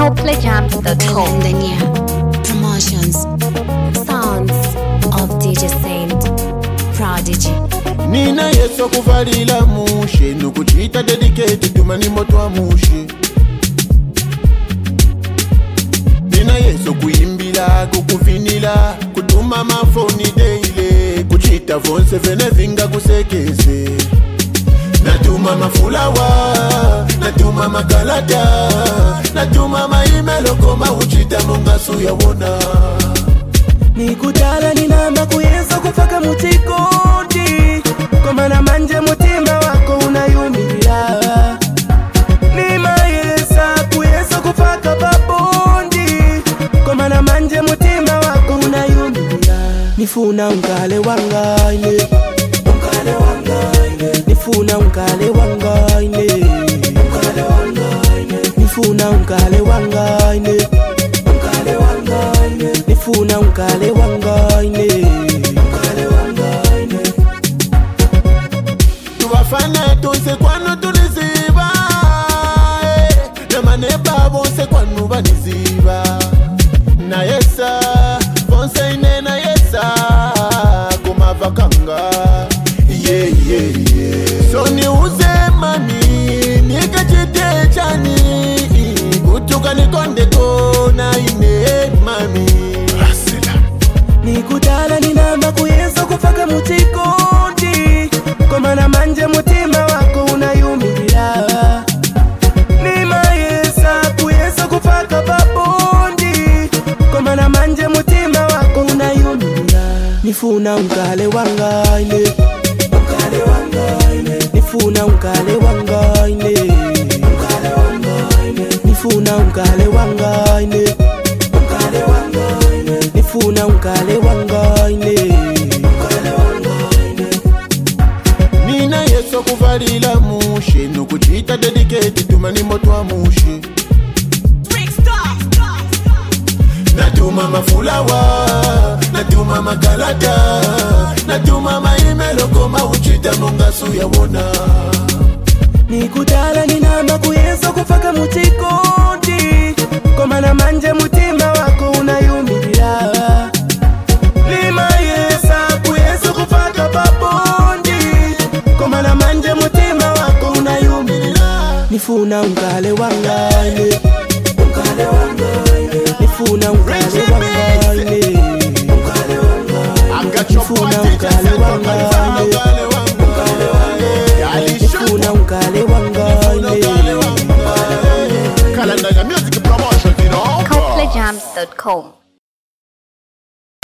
CopleyJams.com. London Promotions. Sounds of DJ Saint Prodigy. Nina yeso kuvalila mushe nukuchita dedicated tumani moto wa mushe. Nina yeso kuimbila kukuvinila kutuma mafoni daily kuchita vonse vene vinga kusekeze. Natuma mafulawa, natuma makalata, natuma maimelo koma uchita mungasu ya wona. Nikutala ninamba kuyenza kufaka mutikoti koma na manje mutima wako unayumila. Nima yesa kuyenza kufaka babondi koma na manje mutima wako unayumila. Nifuna unkale wangaine, unkale wangaine. Nifuna unkale wangaine, unkale wangaine. Nifuna unkale wangaine, unkale wangaine. Nifuna unkale wangaine, unkale wangaine. Tuwafana tunse kwanu tuliziba, na maneba bonse kwanu baniziba. Na yesa, bonse ine na yesa, kumavakanga. Yeah, yeah, yeah. So ni uze mami, nikachite chani, kutuka nikonde kona ine mami. Nikutala ninamba kuyenza kufaka mutikoti koma na manje mutima wako unayumila. Nima yesa kuyenza kufaka babondi koma na manje mutima wako unayumila. Nifuna unkale wangaine, unkale wangaine. Nifuna unkale wangaine, unkale wangaine. Nifuna unkale wangaine, unkale wangaine. Nifuna unkale wangaine, unkale wangaine. Nina yeso kuvalila mushe nukuchita dedicated tumani moto wa mushe. Natuma mafulawa, natuma makalata, natuma maimelo koma uchita mungasu ya wona. Nikutala ninamba kuyenza kufaka mutikoti koma na manje mutima wako unayumila. Lima yesa kuyenza kufaka babondi koma na manje mutima wako unayumila. Nifuna unkale wangaine, unkale wangaine. Nifuna unkale wangaine, unkale wangaine. Nifuna unkale wangaine, unkale wangaine. Nifuna unkale wangaine. Kalanda ya music promotions, you know. CopleyJams.com.